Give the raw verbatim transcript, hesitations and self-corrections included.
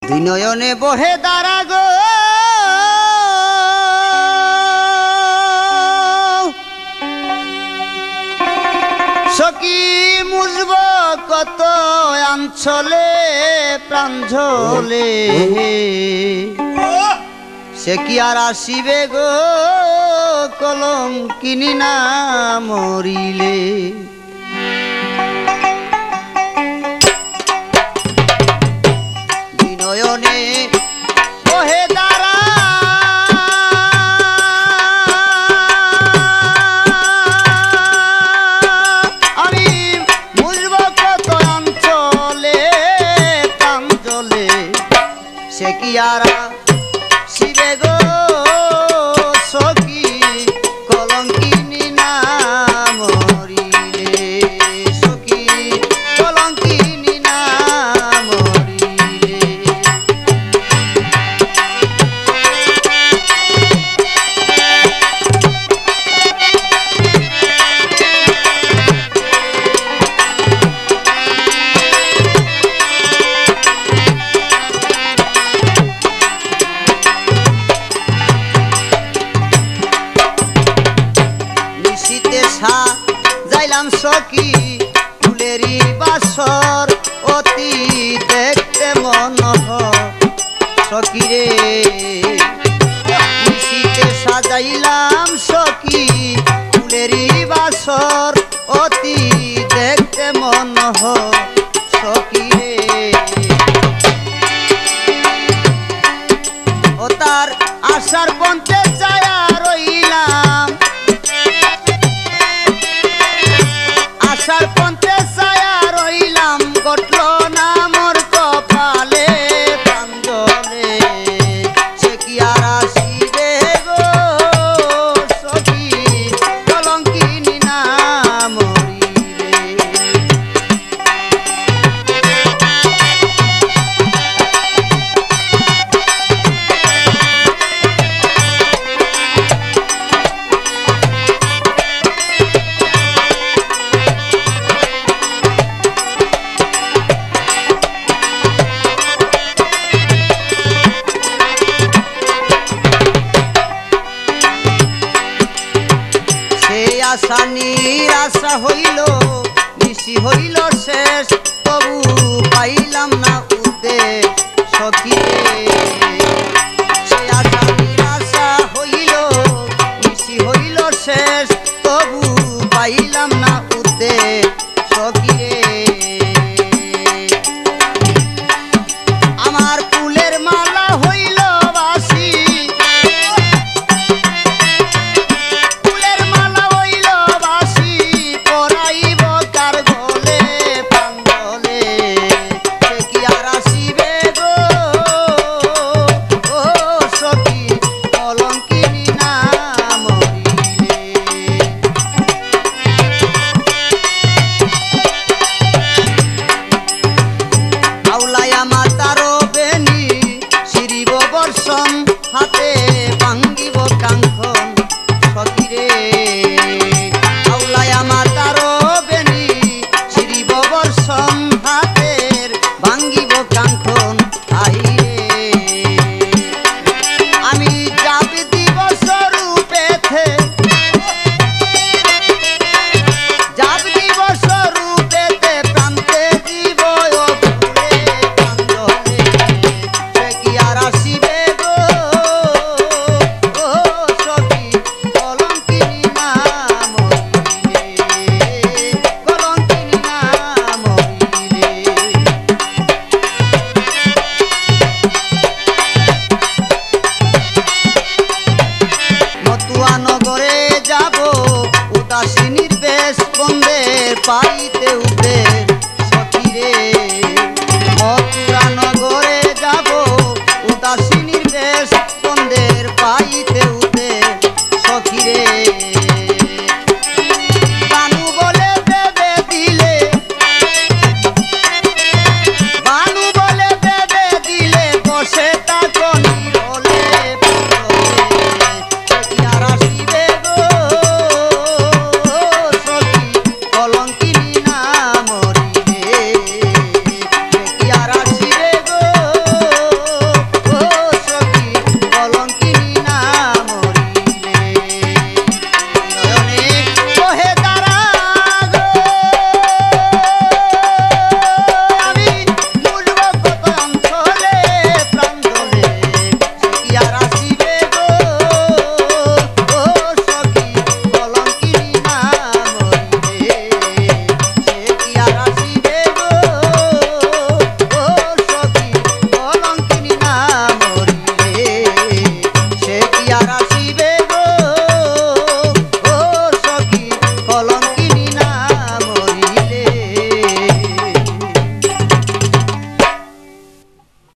দুই নয়নে বহে দাঁড়া গো সখী মুজব কত আঞ্চলে প্রাঞ্জলে সে কি আর আসিবে গো কলঙ্কিনী না মরিলে বিনয়নে বহে দাঁড়া আমি মুজব কত অঞ্চলে প্রাঞ্জলে সে কি আর শিবে গো সখী কলঙ্কিনী না মরিলে সখী কলঙ্কিনী না মরিলে যাইলাম সখী ফুলেরই বাসর অতি দেখতে মন সখী রে নিশিতে সাজাইলাম সখী ফুলেরই বাসর অতি দেখতে মন সখী রে ও তার আশার পন্থে চায়া রইলাম আশার পন্থে ছায়া রইলাম ঘটল না মোর কপালে প্রাঞ্জলে সে কি আর আসিবে গো সখী কলঙ্কিনী না মরিলে আশা নিরাশা হইল নিশি হইল শেষ তবু পাইলাম না উদ্দেশ সখী রে